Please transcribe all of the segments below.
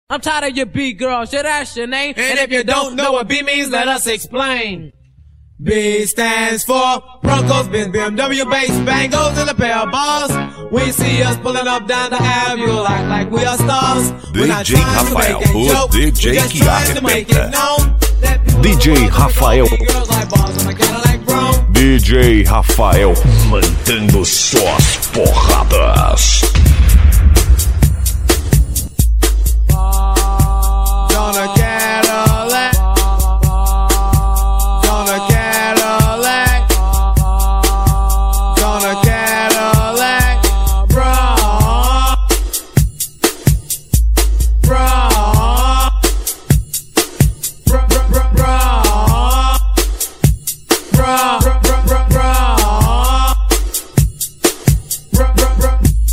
I'm tired of your B girl, shit, that's your name. And if you don't know what B means, let us explain. B stands for Broncos, Benz, BMW, bass, bangles, and a pair of balls. When you see us pulling up down the avenue, you'll act like we are stars. DJ Rafael, o DJ que arrebenta. DJ Rafael. DJ Rafael mandando só as porradas. Donna Cadillac, Donna Cadillac, Donna Cadillac, bra, bra, bra, bra, bra, bra, bra, bra, bra, bra, bra, bra, bra, bra.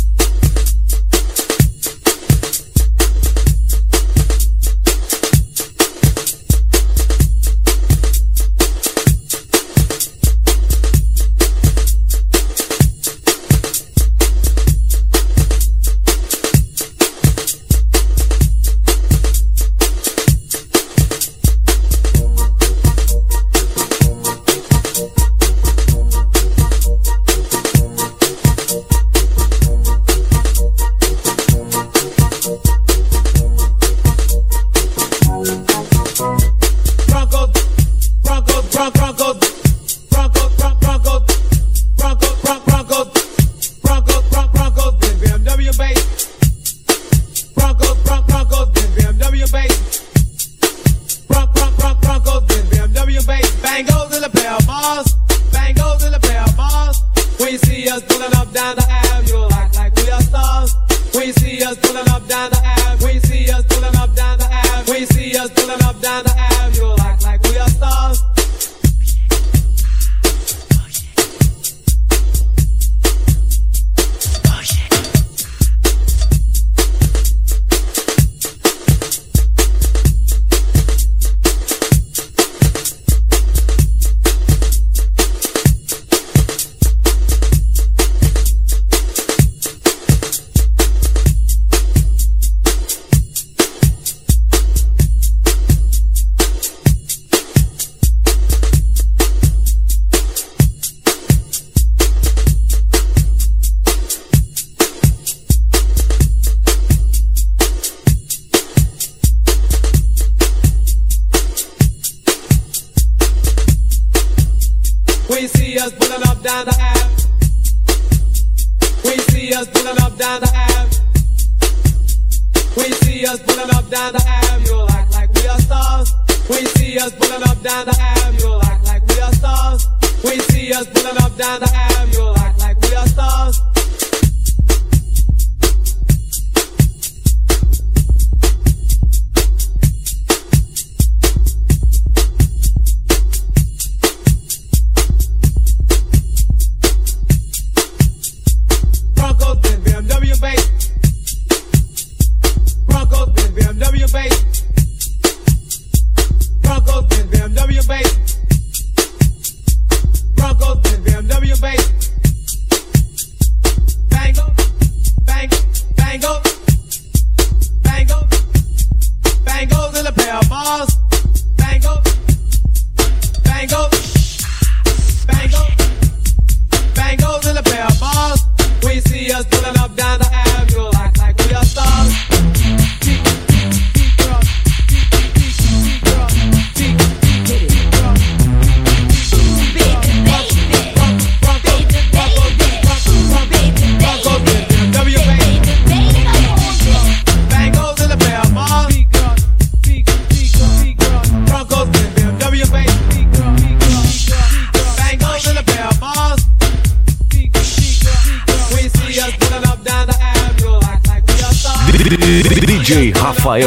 DJ Rafael.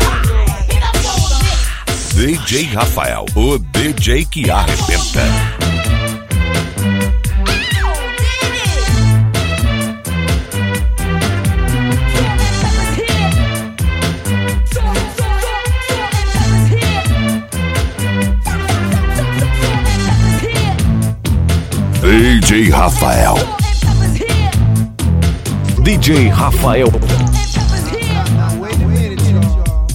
DJ Rafael, o DJ que arrebenta. DJ Rafael. DJ Rafael. Now wait a minute, y'all.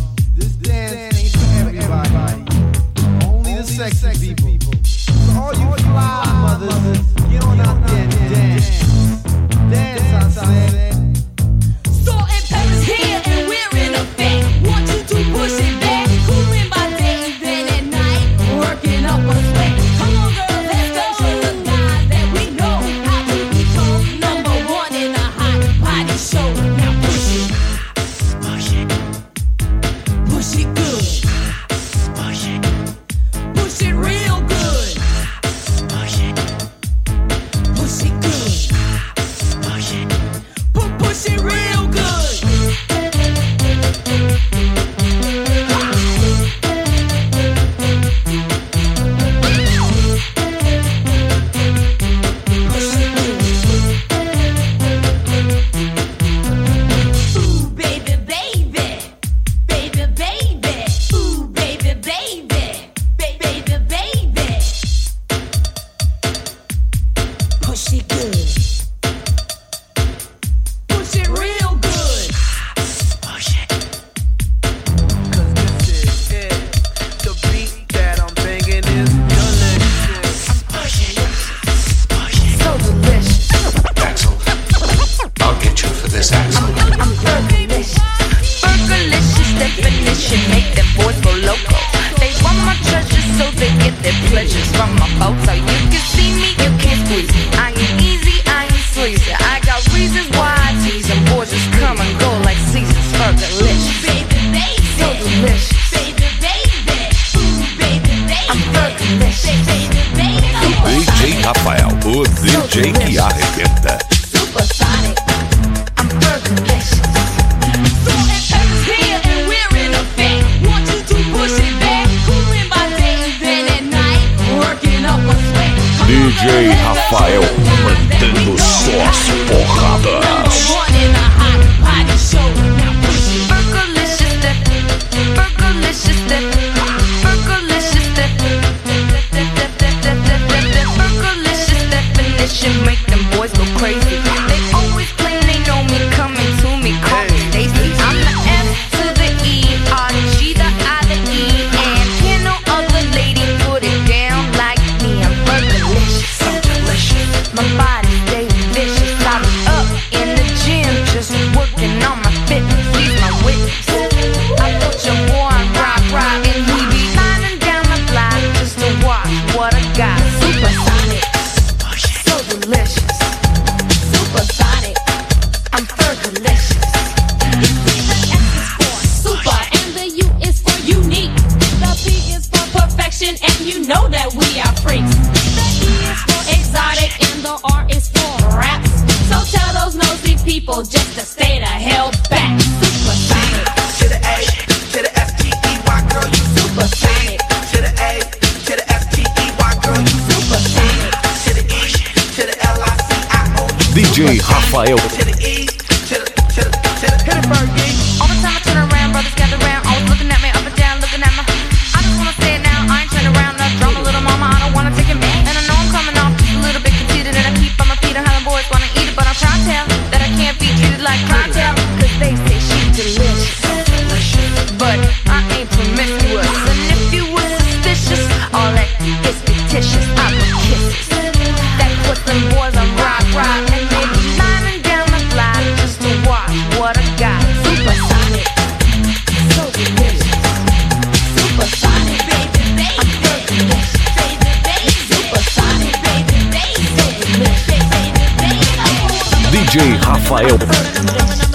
unlimited pleasures from my folks. So you can see me, you can't squeeze me. I ain't easy, I ain't sleazy. I got reasons why I tease them. Boys just come and go like seasons. Fergalicious, baby, baby, so delicious, baby, baby, baby, baby. I'm Fergalicious, baby, baby. DJ Rafael, o DJ que arrebenta. Supersonic, I'm Fergalicious. So it's here and we're in effect. Want you to push it back. Cooling my days, then at night, working up a sweat. DJ Rafael, mantendo só as porradas. Make them boys go crazy. They always claim they know me, coming to me, call me Stacy. I'm the F to the E, R to G, the I, the E, and can no other lady put it down like me. I'm Fergalicious, so delicious. My body stay vicious. I be up in the gym, just working on my fitness. He's my witness. I put your boy on rock, and he be lining down the block just to watch what I got. Supersonic. Delicious, supersonic, I'm Fergalicious. The S is for super and the U is for unique. The P is for perfection and you know that we are freaks. The E is for exotic and the R is for raps. So tell those nosy people just to stay the hell back. Supersonic. To the A, to the F-T-E-Y, girl, you Supersonic. To the A, to the F-T-E-Y, girl, you Supersonic. To the E, to the L-I-C-I-O, DJ Rafael. to the E, to the hit it, Fergie. All the time I turn around, brothers gather round, always looking at me up and down, looking at me. I just wanna say it now, I ain't turning around, no drama, little mama, I don't wanna take it back. And I know I'm coming off just a little bit conceited, and I keep on my feet on how the boys wanna eat it, but I'm trying to tell that I can't be treated like clientele, cause they say she's delicious. But I ain't promiscuous, and if you were suspicious, all that is fictitious. I put kisses that put them boys on rock, and they be lining down the block just to watch what I got. Supersonic, so delicious. Supersonic, baby, baby. I'm Fergalicious, baby, baby. Supersonic, baby, baby. So delicious, baby, baby. DJ Rafael. I'm